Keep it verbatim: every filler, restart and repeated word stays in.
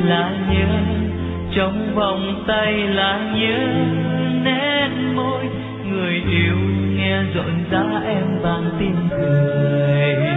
là nhớ, trong vòng tay là nhớ, nét môi người yêu nghe rộn rã em vang tiếng cười.